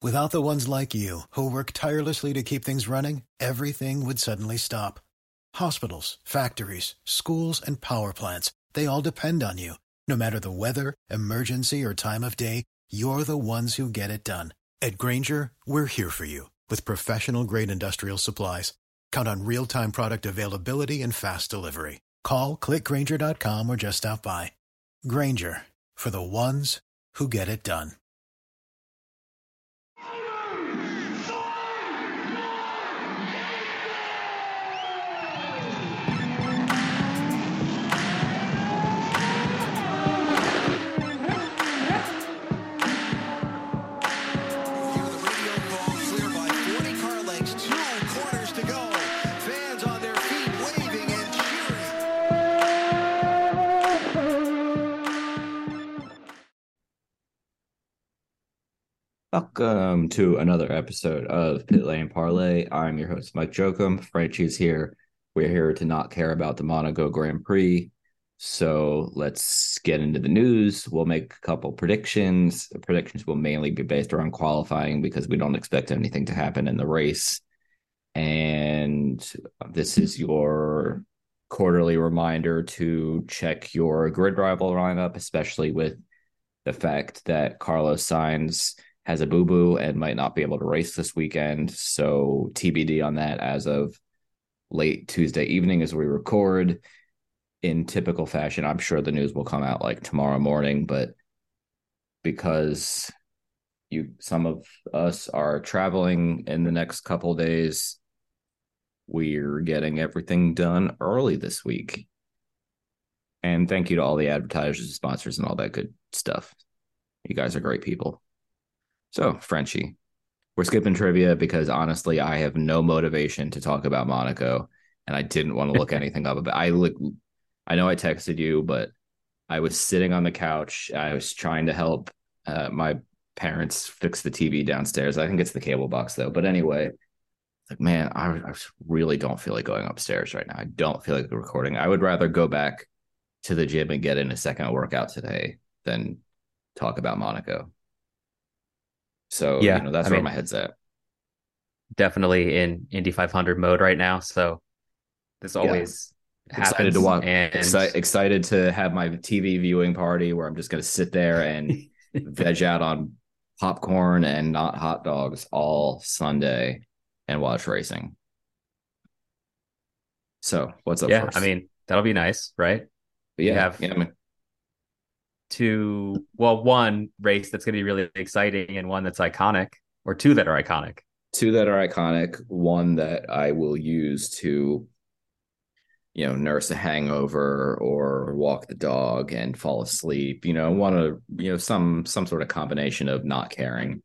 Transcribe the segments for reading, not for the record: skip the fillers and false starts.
Without the ones like you, who work tirelessly to keep things running, everything would suddenly stop. Hospitals, factories, schools, and power plants, they all depend on you. No matter the weather, emergency, or time of day, you're the ones who get it done. At Grainger, we're here for you with professional-grade industrial supplies. Count on real-time product availability and fast delivery. Call, click Grainger.com, or just stop by. Grainger, for the ones who get it done. Welcome to another episode of Pit Lane Parlay. I'm your host, Mike Jokum. Frenchie's here. We're here to not care about the Monaco Grand Prix. So let's get into the news. We'll make a couple predictions. The predictions will mainly be based around qualifying because we don't expect anything to happen in the race. And this is your quarterly reminder to check your grid rival lineup, especially with the fact that Carlos Sainz has a boo-boo and might not be able to race this weekend. So TBD on that as of late Tuesday evening as we record. In typical fashion, I'm sure the news will come out like tomorrow morning, but because some of us are traveling in the next couple of days, we're getting everything done early this week. And thank you to all the advertisers, sponsors, and all that good stuff. You guys are great people. So, Frenchie, we're skipping trivia because honestly, I have no motivation to talk about Monaco, and I didn't want to look anything up about. I know I texted you, but I was sitting on the couch. I was trying to help my parents fix the TV downstairs. I think it's the cable box though. But anyway, like man, I really don't feel like going upstairs right now. I don't feel like recording. I would rather go back to the gym and get in a second workout today than talk about Monaco. So, Yeah, that's where my head's at. definitely in Indy 500 mode right now. So this always Excited to happens. watch, And excited to have my TV viewing party where I'm just going to sit there and veg out on popcorn and not hot dogs all Sunday and watch racing. So what's up yeah, first? that'll be nice, right? But You yeah, have one race that's going to be really exciting and one that's iconic, or two that are iconic. two that are iconic, one that I will use to nurse a hangover or walk the dog and fall asleep, want to, some sort of combination of not caring.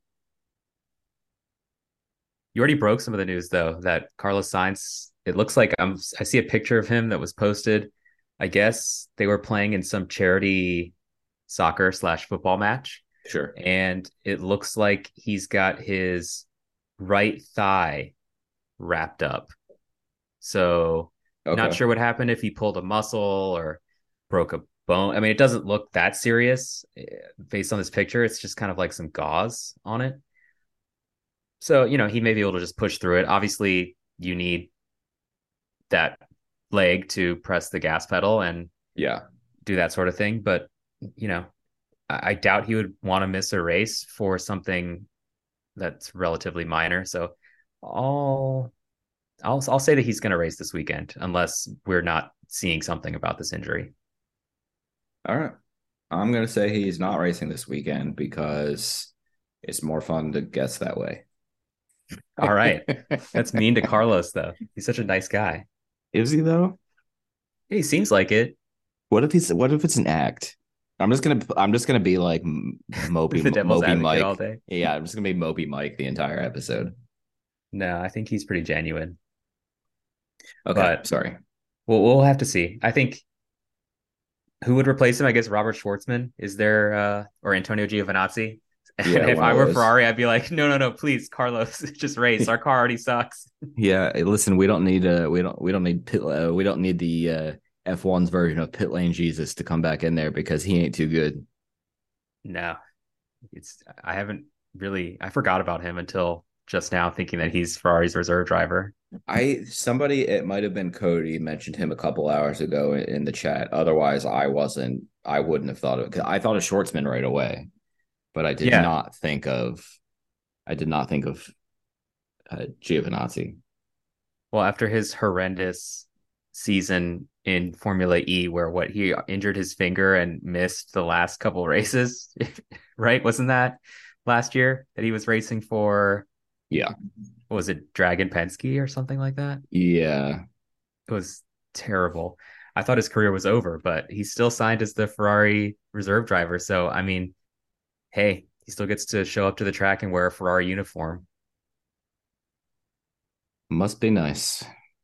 You already broke some of the news though that Carlos Sainz, it looks like I see a picture of him that was posted. I guess they were playing in some charity soccer/football match. Sure. And it looks like he's got his right thigh wrapped up. So not Okay. sure what happened, if he pulled a muscle or broke a bone. It doesn't look that serious based on this picture. It's just kind of like some gauze on it. So, he may be able to just push through it. Obviously, you need that leg to press the gas pedal and Yeah. do that sort of thing. But, I doubt he would want to miss a race for something that's relatively minor. So I'll say that he's going to race this weekend unless we're not seeing something about this injury. All right. I'm going to say he's not racing this weekend because it's more fun to guess that way. All right. That's mean to Carlos, though. He's such a nice guy. Is he though? He seems like it. What if it's an act? I'm just gonna be like The devil's Moby advocate all Mike. day. Yeah, I'm just gonna be Moby Mike the entire episode. No, I think he's pretty genuine. Okay, But sorry. we'll have to see. I think who would replace him? I guess Robert Schwartzman is there, or Antonio Giovinazzi. And Yeah, if one I of were those. Ferrari, I'd be like, no, please, Carlos, just race. Our car already sucks. Yeah, listen, we don't need the F1's version of Pit Lane Jesus to come back in there because he ain't too good. No, I haven't really, I forgot about him until just now, thinking that he's Ferrari's reserve driver. Somebody, it might have been Cody, mentioned him a couple hours ago in the chat. Otherwise, I wouldn't have thought of it. 'Cause I thought of Schwartzman right away, but Yeah. I did not think of Giovinazzi. Well, after his horrendous season in Formula E, where what he injured his finger and missed the last couple races, right? Wasn't that last year that he was racing for? Yeah. What was it, Dragon Penske or something like that? Yeah. It was terrible. I thought his career was over, but he still signed as the Ferrari reserve driver. So, I mean, hey, he still gets to show up to the track and wear a Ferrari uniform. Must be nice.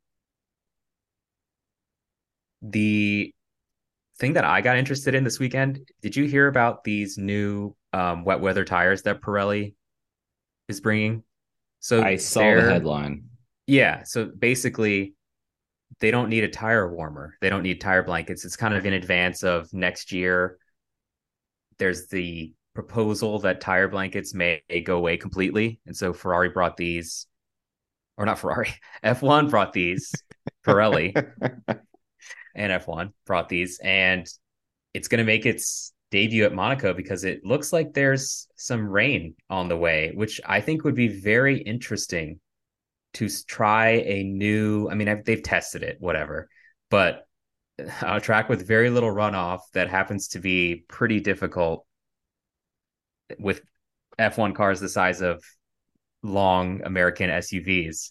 The thing that I got interested in this weekend, did you hear about these new wet weather tires that Pirelli is bringing? So I saw the headline. yeah, so basically they don't need a tire warmer. They don't need tire blankets. It's kind of in advance of next year. There's the proposal that tire blankets may go away completely. And so Ferrari brought these, or not Ferrari, F1 brought these, Pirelli and F1 brought these, and it's going to make its debut at Monaco because it looks like there's some rain on the way, which I think would be very interesting to try a new. I mean, they've tested it, whatever, but a track with very little runoff that happens to be pretty difficult with F1 cars the size of long American SUVs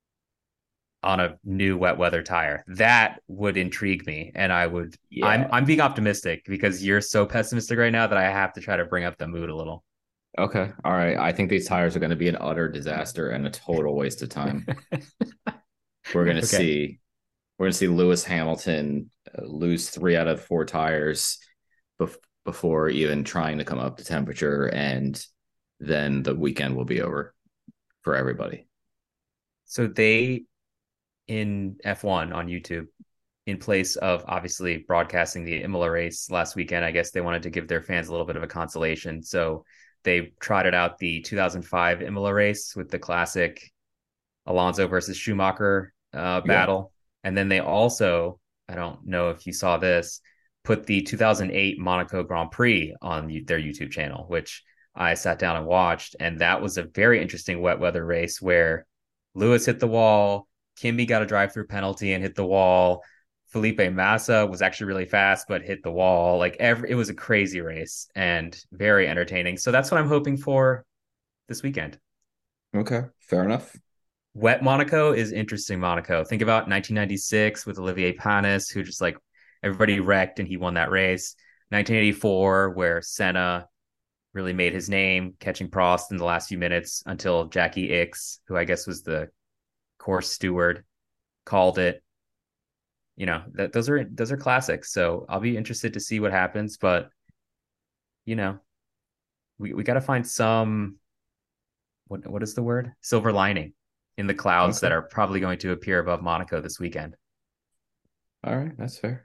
on a new wet weather tire. That would intrigue me. And Yeah. I'm being optimistic because you're so pessimistic right now that I have to try to bring up the mood a little. Okay. All right. I think these tires are going to be an utter disaster and a total waste of time. We're going to Okay. see we're going to see Lewis Hamilton lose 3 out of 4 tires before even trying to come up to temperature, and then the weekend will be over for everybody. So they in F1 on YouTube, in place of obviously broadcasting the Imola race last weekend, I guess they wanted to give their fans a little bit of a consolation. So they trotted out the 2005 Imola race with the classic Alonso versus Schumacher Yeah. battle. And then they also, I don't know if you saw this, put the 2008 Monaco Grand Prix on their YouTube channel, which I sat down and watched. And that was a very interesting wet weather race where Lewis hit the wall, Kimby got a drive through penalty and hit the wall. Felipe Massa was actually really fast, but hit the wall. It was a crazy race and very entertaining. So that's what I'm hoping for this weekend. Okay. Fair enough. Wet Monaco is interesting Monaco. Think about 1996 with Olivier Panis, who just like everybody wrecked and he won that race. 1984, where Senna really made his name catching Prost in the last few minutes until Jackie Ickx, who I guess was the course steward, called it. You know, those are classics. So I'll be interested to see what happens. But you know, we got to find some what is the word? Silver lining in the clouds that Okay. are probably going to appear above Monaco this weekend. All right. That's fair.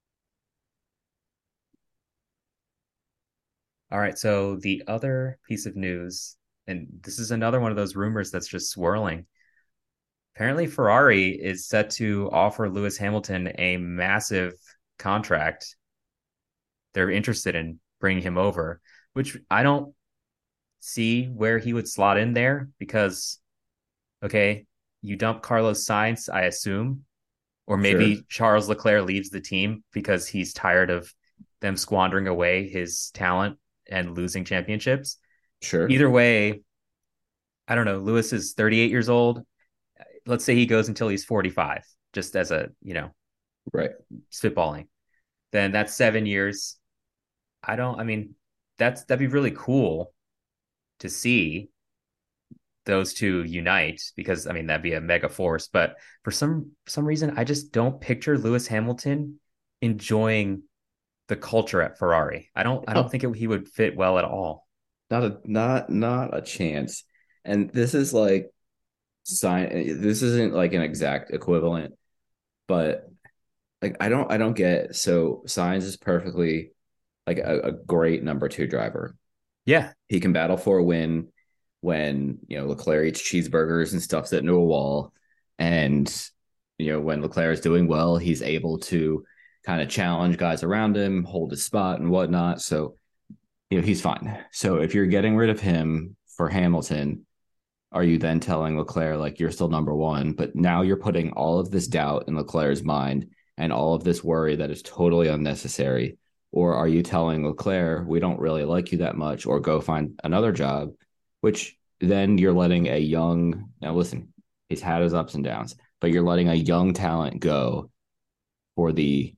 All right. So the other piece of news, and this is another one of those rumors that's just swirling. Apparently, Ferrari is set to offer Lewis Hamilton a massive contract. They're interested in bringing him over, which I don't see where he would slot in there because, okay, you dump Carlos Sainz, I assume, or Sure. maybe Charles Leclerc leaves the team because he's tired of them squandering away his talent and losing championships. Sure. Either way, I don't know. Lewis is 38 years old. Let's say he goes until he's 45, just as a, Right. spitballing. Then that's 7 years. I mean, that'd be really cool to see those two unite because I mean that'd be a mega force. But for some reason, I just don't picture Lewis Hamilton enjoying the culture at Ferrari. I don't Oh, think he would fit well at all. not a chance. And this is like this isn't like an exact equivalent, but like I don't get, so Signs is perfectly like a great number 2 driver. Yeah. He can battle for a win when, Leclerc eats cheeseburgers and stuffs it into a wall. And, when Leclerc is doing well, he's able to kind of challenge guys around him, hold his spot and whatnot. So, he's fine. So if you're getting rid of him for Hamilton, are you then telling Leclerc, like, you're still number one, but now you're putting all of this doubt in Leclerc's mind and all of this worry that is totally unnecessary? Or are you telling Leclerc, we don't really like you that much, or go find another job, which then you're letting a young, now listen, he's had his ups and downs, but you're letting a young talent go for the,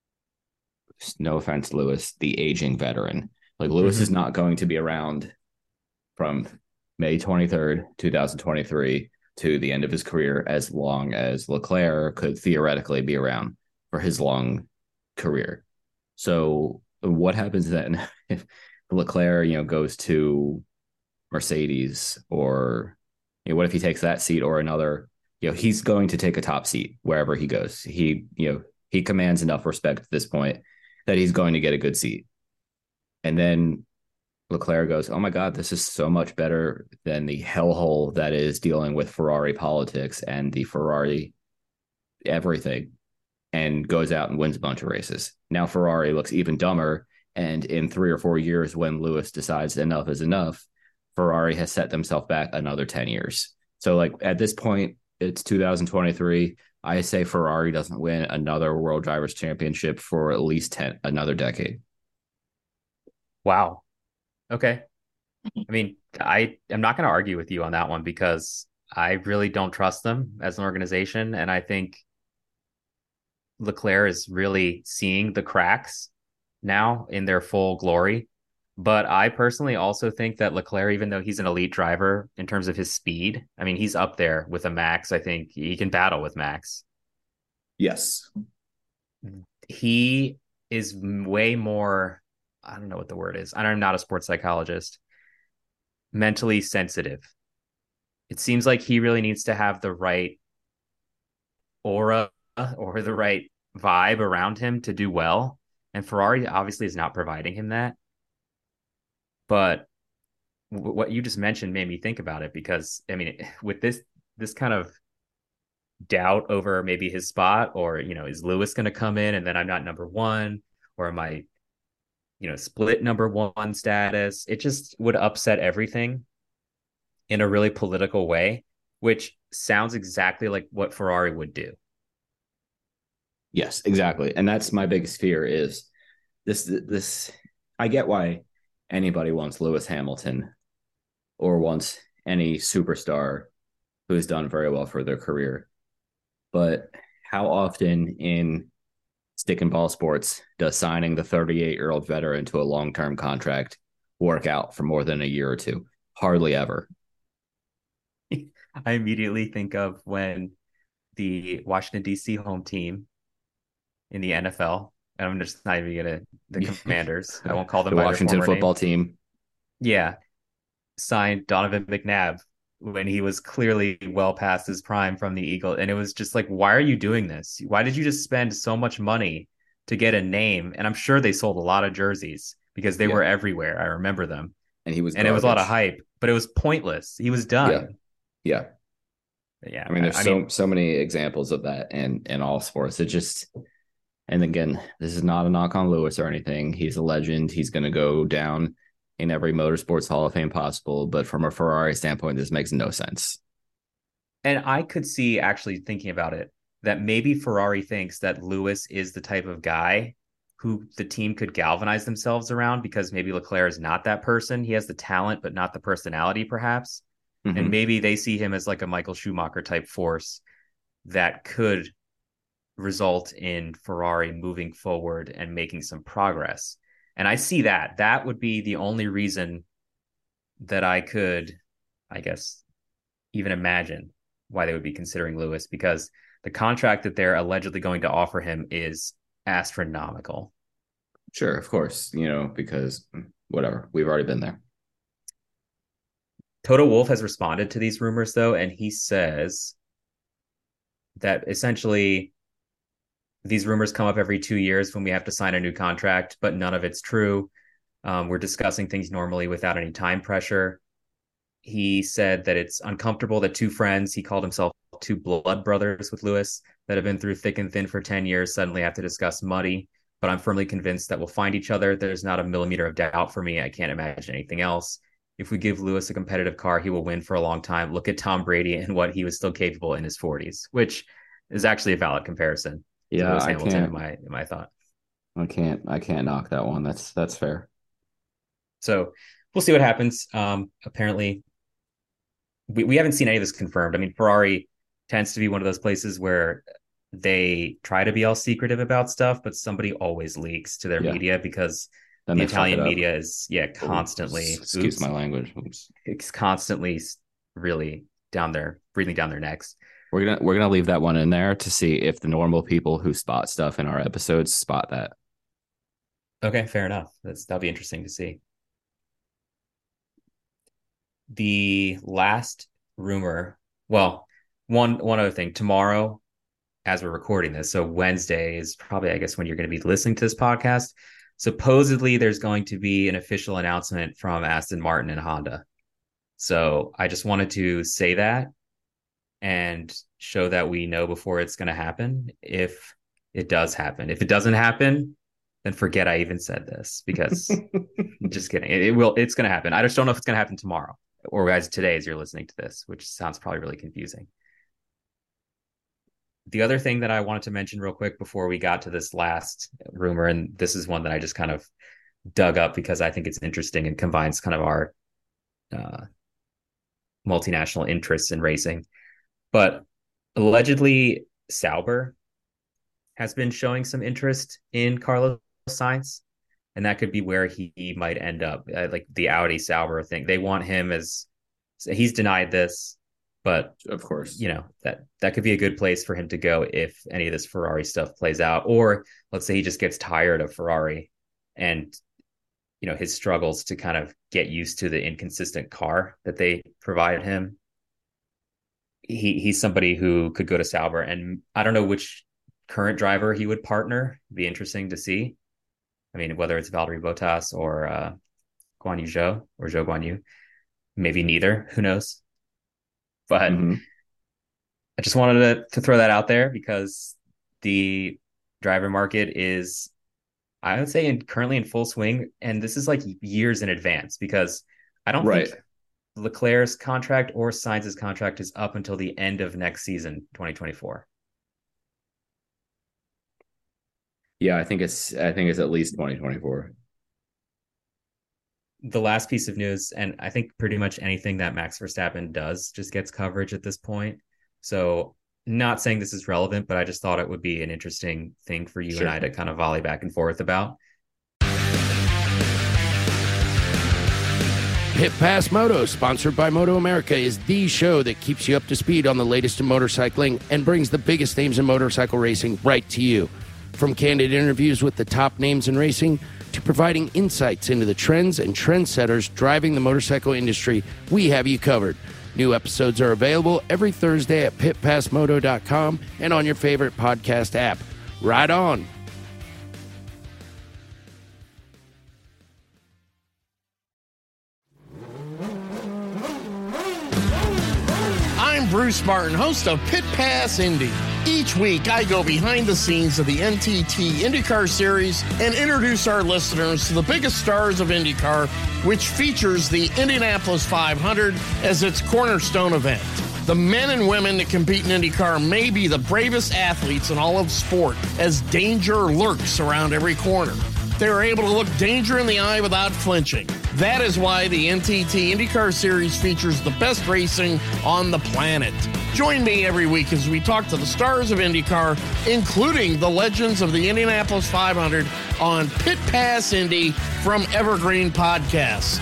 no offense, Lewis, the aging veteran. Like, Lewis is not going to be around from May 23rd, 2023 to the end of his career as long as Leclerc could theoretically be around for his long career. So what happens then if Leclerc, goes to Mercedes, or what if he takes that seat or another? He's going to take a top seat wherever he goes. He commands enough respect at this point that he's going to get a good seat. And then Leclerc goes, oh my God, this is so much better than the hellhole that is dealing with Ferrari politics and the Ferrari everything, and goes out and wins a bunch of races. Now Ferrari looks even dumber. And in 3 or 4 years, when Lewis decides enough is enough, Ferrari has set themselves back another 10 years. So, like, at this point, it's 2023. I say Ferrari doesn't win another World Drivers' Championship for at least another decade. Wow. Okay. I mean, I am not going to argue with you on that one because I really don't trust them as an organization. And I think Leclerc is really seeing the cracks now in their full glory. But I personally also think that Leclerc, even though he's an elite driver in terms of his speed, I mean, he's up there with a Max. I think he can battle with Max. Yes. He is way more, I don't know what the word is. I'm not a sports psychologist, mentally sensitive. It seems like he really needs to have the right aura or the right vibe around him to do well. And Ferrari obviously is not providing him that. But what you just mentioned made me think about it because, I mean, with this kind of doubt over maybe his spot, or, is Lewis going to come in and then I'm not number one, or am I, split number one status? It just would upset everything in a really political way, which sounds exactly like what Ferrari would do. Yes, exactly. And that's my biggest fear is this. I get why anybody wants Lewis Hamilton or wants any superstar who's done very well for their career. But how often in stick and ball sports does signing the 38-year-old veteran to a long-term contract work out for more than a year or two? Hardly ever. I immediately think of when the Washington, D.C. home team in the NFL, and I'm just not even going to, the Commanders, I won't call them the by Washington their former football name. team. Yeah, signed Donovan McNabb when he was clearly well past his prime from the Eagle. And it was just like, why are you doing this? Why did you just spend so much money to get a name? And I'm sure they sold a lot of jerseys because they were everywhere. I remember them. And he was And it was a lot of garbage. hype, but it was pointless. He was Yeah. done. Yeah. Yeah. I mean, there's I mean, so many examples of that in all sports. It just, and again, this is not a knock on Lewis or anything. He's a legend. He's going to go down in every motorsports Hall of Fame possible. But from a Ferrari standpoint, this makes no sense. and I could see, actually thinking about it, that maybe Ferrari thinks that Lewis is the type of guy who the team could galvanize themselves around, because maybe Leclerc is not that person. He has the talent, but not the personality, perhaps. And Mm-hmm. maybe they see him as like a Michael Schumacher type force that could result in Ferrari moving forward and making some progress. And I see that. That would be the only reason that I could, I guess, even imagine why they would be considering Lewis, because the contract that they're allegedly going to offer him is astronomical. Sure, of course, because whatever, we've already been there. Toto Wolff has responded to these rumors, though, and he says that essentially these rumors come up every 2 years when we have to sign a new contract, but none of it's true. We're discussing things normally without any time pressure. He said that it's uncomfortable that two friends, he called himself two blood brothers with Lewis, that have been through thick and thin for 10 years, suddenly have to discuss money. But I'm firmly convinced that we'll find each other. There's not a millimeter of doubt for me. I can't imagine anything else. If we give Lewis a competitive car, he will win for a long time. Look at Tom Brady and what he was still capable in his 40s, which is actually a valid comparison. Yeah, Lewis I Hamilton, can't. in my thought. I can't knock that one. That's fair. So we'll see what happens. Apparently, we haven't seen any of this confirmed. I mean, Ferrari tends to be one of those places where they try to be all secretive about stuff, but somebody always leaks to their Yeah. media because Then the they fuck it Italian up. media is constantly Excuse my language. Oops. it's constantly really down there, breathing down their necks. We're gonna leave that one in there to see if the normal people who spot stuff in our episodes spot that. Okay, fair enough. That'll be interesting to see. The last rumor, well, one other thing. Tomorrow, as we're recording this, so Wednesday is probably, I guess, when you're going to be listening to this podcast. Supposedly, there's going to be an official announcement from Aston Martin and Honda. So I just wanted to say that and show that we know before it's going to happen, if it does happen. If it doesn't happen, then forget I even said this, because just kidding. It's going to happen. I just don't know if it's going to happen tomorrow or guys today as you're listening to this, which sounds probably really confusing. The other thing that I wanted to mention real quick before we got to this last rumor, and this is one that I just kind of dug up because I think it's interesting and combines kind of our multinational interests in racing. But allegedly, Sauber has been showing some interest in Carlos Sainz, and that could be where he might end up. Like the Audi Sauber thing, they want him as, he's denied this, but of course, that could be a good place for him to go if any of this Ferrari stuff plays out. Or let's say he just gets tired of Ferrari and his struggles to kind of get used to the inconsistent car that they provided him. He's somebody who could go to Sauber, and I don't know which current driver he would partner. It'd be interesting to see. I mean, whether it's Valtteri Bottas or Guan Yu Zhou or Zhou Guan Yu, maybe neither. Who knows? But I just wanted to throw that out there because the driver market is, I would say, currently in full swing, and this is like years in advance, because I don't think Leclerc's contract or Sainz's contract is up until the end of next season, 2024. Yeah, I think it's at least 2024. The last piece of news, and I think pretty much anything that Max Verstappen does just gets coverage at this point. So not saying this is relevant, but I just thought it would be an interesting thing for you and I to kind of volley back and forth about. Pit Pass Moto, sponsored by Moto America, is the show that keeps you up to speed on the latest in motorcycling and brings the biggest names in motorcycle racing right to you. From candid interviews with the top names in racing to providing insights into the trends and trendsetters driving the motorcycle industry, we have you covered. New episodes are available every Thursday at pitpassmoto.com and on your favorite podcast app. Ride on! I'm Bruce Martin, host of Pit Pass Indy. Each week, I go behind the scenes of the NTT IndyCar Series and introduce our listeners to the biggest stars of IndyCar, which features the Indianapolis 500 as its cornerstone event. The men and women that compete in IndyCar may be the bravest athletes in all of sport, as danger lurks around every corner. They are able to look danger in the eye without flinching. That is why the NTT IndyCar Series features the best racing on the planet. Join me every week as we talk to the stars of IndyCar, including the legends of the Indianapolis 500 on Pit Pass Indy from Evergreen Podcast.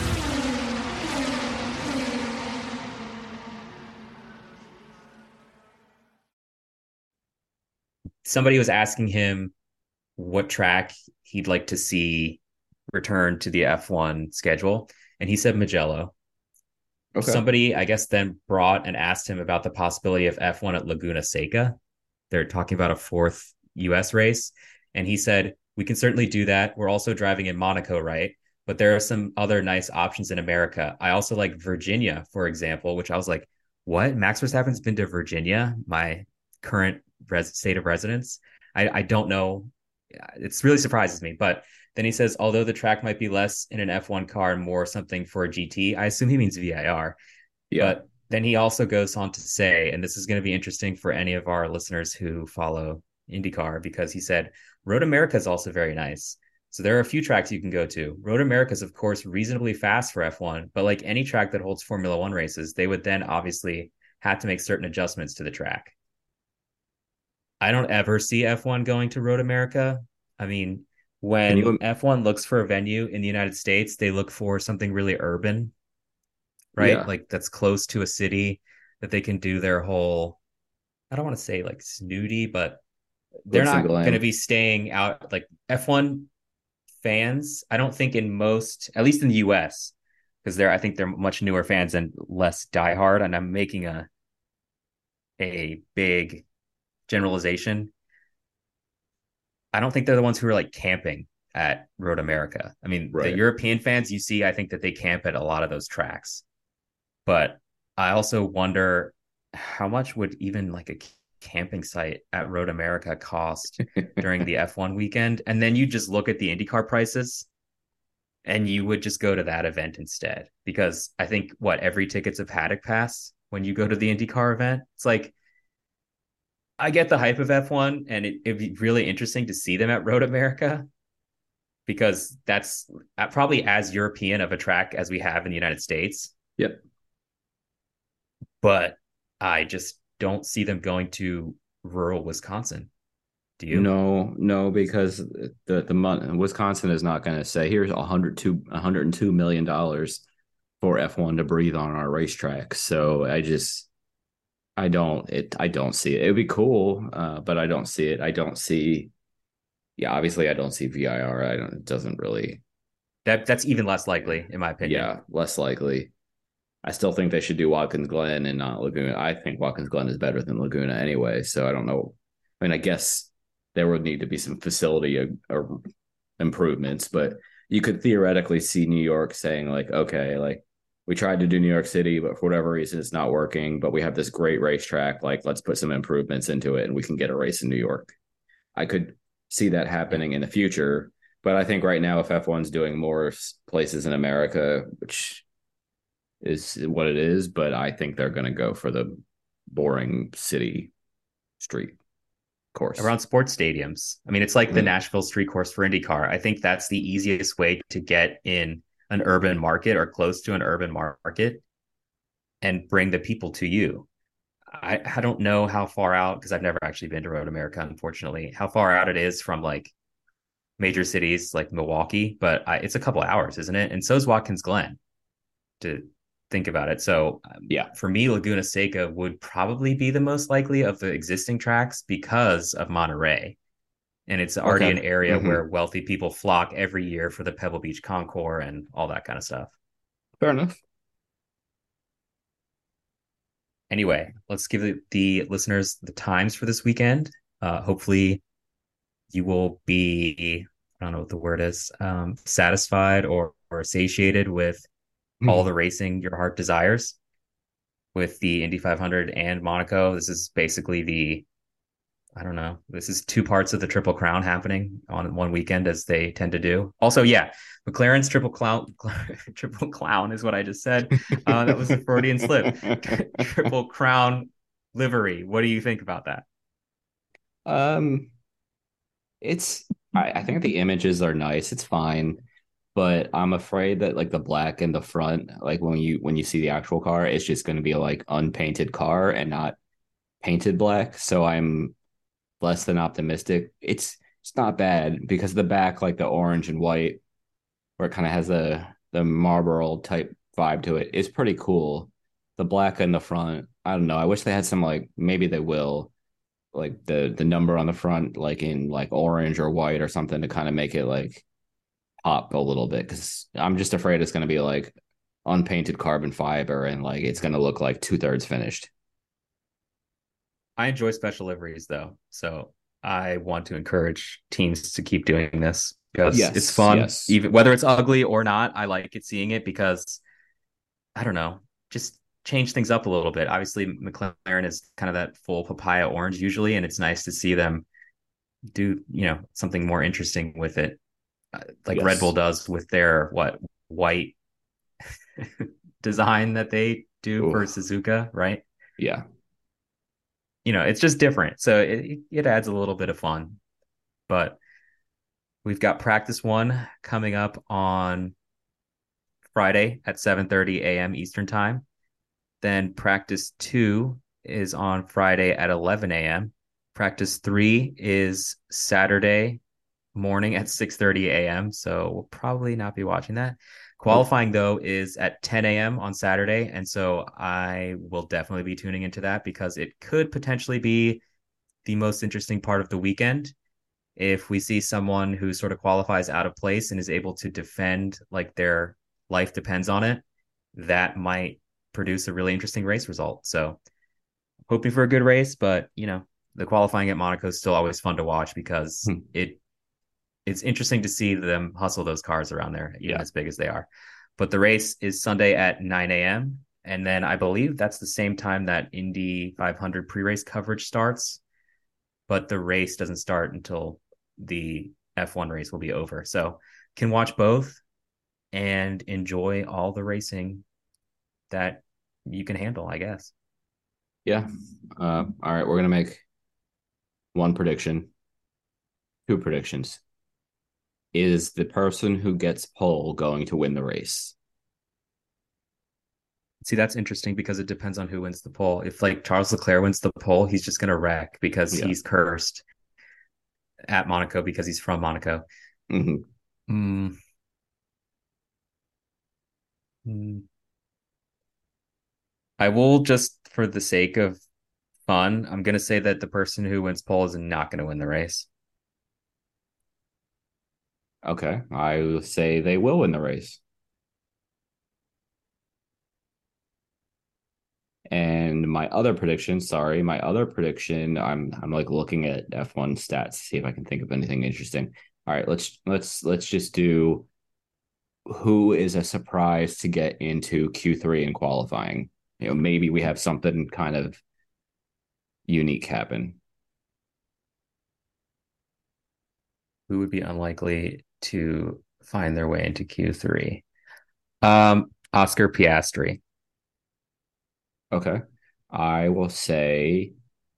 Somebody was asking him what track he'd like to see return to the F1 schedule, and he said Mugello. Okay. Somebody, I guess, then brought and asked him about the possibility of F1 at Laguna Seca. They're talking about a fourth US race, and he said, we can certainly do that. We're also driving in Monaco, right? but there are some other nice options in America. I also like Virginia, for example, which I was like, what? Max Verstappen's been to Virginia, my current state of residence. I don't know. It's really surprises me. But then he says, although the track might be less in an F1 car and more something for a GT, I assume he means VIR. Yeah. But then he also goes on to say, and this is going to be interesting for any of our listeners who follow IndyCar, because he said, Road America is also very nice. So there are a few tracks you can go to. Road America is, of course, reasonably fast for F1, but like any track that holds Formula One races, they would then obviously have to make certain adjustments to the track. I don't ever see F1 going to Road America. I mean, when F1 looks for a venue in the United States, they look for something really urban, right? Yeah. Like that's close to a city that they can do their whole, I don't want to say like snooty, but they're not going to be staying out. Like F1 fans, I don't think in most, at least in the US, because I think they're much newer fans and less diehard. And I'm making a big generalization. I don't think they're the ones who are like camping at Road America. I mean, the European fans you see, I think that they camp at a lot of those tracks. But I also wonder how much would even like a camping site at Road America cost during the F1 weekend? And then you just look at the IndyCar prices and you would just go to that event instead. Because I think every ticket's a paddock pass when you go to the IndyCar event. It's like, I get the hype of F1 and it'd be really interesting to see them at Road America, because that's probably as European of a track as we have in the United States. Yep. But I just don't see them going to rural Wisconsin. Do you? No, because the Wisconsin is not going to say, here's $102 million for F1 to breathe on our racetrack. So I don't see it. It would be cool, but I don't see it. I don't see. Yeah, obviously, I don't see VIR. It doesn't really. That's even less likely, in my opinion. Yeah, less likely. I still think they should do Watkins Glen and not Laguna. I think Watkins Glen is better than Laguna anyway. So I don't know. I mean, I guess there would need to be some facility improvements, but you could theoretically see New York saying like, okay, like we tried to do New York City, but for whatever reason, it's not working. But we have this great racetrack. Like, let's put some improvements into it and we can get a race in New York. I could see that happening in the future. But I think right now, if F1's doing more places in America, which is what it is, but I think they're going to go for the boring city street course around sports stadiums. I mean, it's like the Nashville street course for IndyCar. I think that's the easiest way to get in an urban market or close to an urban market and bring the people to you. I don't know how far out, because I've never actually been to Road America, unfortunately, how far out it is from like major cities like Milwaukee, but it's a couple hours, isn't it? And so is Watkins Glen, to think about it. So yeah, for me, Laguna Seca would probably be the most likely of the existing tracks because of Monterey. And it's already an area where wealthy people flock every year for the Pebble Beach Concours and all that kind of stuff. Fair enough. Anyway, let's give the listeners the times for this weekend. Hopefully you will be, I don't know what the word is, satisfied or satiated with all the racing your heart desires with the Indy 500 and Monaco. This is basically this is two parts of the Triple Crown happening on one weekend, as they tend to do. Also, yeah, McLaren's Triple Clown is what I just said. That was a Freudian slip. Triple Crown livery. What do you think about that? I think the images are nice. It's fine. But I'm afraid that like the black in the front, like when you see the actual car, it's just going to be like unpainted car and not painted black. So I'm less than optimistic. It's not bad, because the back, like the orange and white, where it kind of has the Marlboro type vibe to it, is pretty cool. The black in the front, I don't know. I wish they had some, like, maybe they will, like the number on the front, like in like orange or white or something, to kind of make it like pop a little bit, because I'm just afraid it's going to be like unpainted carbon fiber and like it's going to look like 2/3 finished. I enjoy special liveries though, so I want to encourage teams to keep doing this. because it's fun. Even whether it's ugly or not, I like seeing it because I don't know, just change things up a little bit. Obviously, McLaren is kind of that full papaya orange usually, and it's nice to see them do something more interesting with it, like Red Bull does with their white design that they do for Suzuka, right? Yeah. It's just different. So it adds a little bit of fun. But we've got practice 1 coming up on Friday at 7:30 a.m. Eastern time. Then practice 2 is on Friday at 11 a.m. Practice 3 is Saturday morning at 6:30 a.m. So we'll probably not be watching that. Qualifying, though, is at 10 a.m. on Saturday. And so I will definitely be tuning into that because it could potentially be the most interesting part of the weekend. If we see someone who sort of qualifies out of place and is able to defend like their life depends on it, that might produce a really interesting race result. So hoping for a good race, but, the qualifying at Monaco is still always fun to watch because it's interesting to see them hustle those cars around there, even as big as they are. But the race is Sunday at 9 a.m. And then I believe that's the same time that Indy 500 pre-race coverage starts. But the race doesn't start until the F1 race will be over. So can watch both and enjoy all the racing that you can handle, I guess. Yeah. All right. We're going to make one prediction, 2 predictions. Is the person who gets pole going to win the race? See, that's interesting because it depends on who wins the pole. If like Charles Leclerc wins the pole, he's just going to wreck because he's cursed at Monaco because he's from Monaco. Mm-hmm. I will, just for the sake of fun, I'm going to say that the person who wins pole is not going to win the race. Okay, I will say they will win the race. And my other prediction, I'm like looking at F1 stats to see if I can think of anything interesting. All right, let's just do who is a surprise to get into Q3 in qualifying. Maybe we have something kind of unique happen. Who would be unlikely to find their way into Q3? Oscar Piastri. Okay. I will say,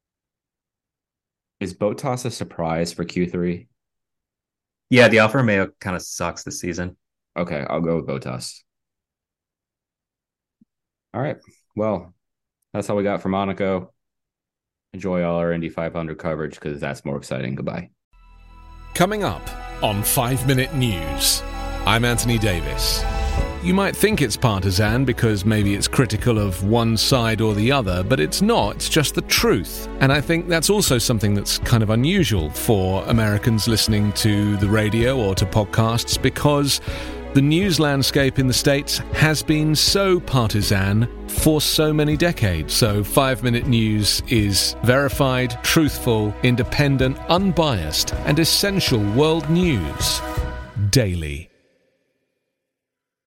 is Bottas a surprise for Q3? Yeah, the Alfa Romeo kind of sucks this season. Okay, I'll go with Bottas. All right. Well, that's all we got for Monaco. Enjoy all our Indy 500 coverage because that's more exciting. Goodbye. Coming up on 5 Minute News, I'm Anthony Davis. You might think it's partisan because maybe it's critical of one side or the other, but it's not. It's just the truth. And I think that's also something that's kind of unusual for Americans listening to the radio or to podcasts because the news landscape in the States has been so partisan for so many decades. So 5 Minute News is verified, truthful, independent, unbiased, and essential world news daily.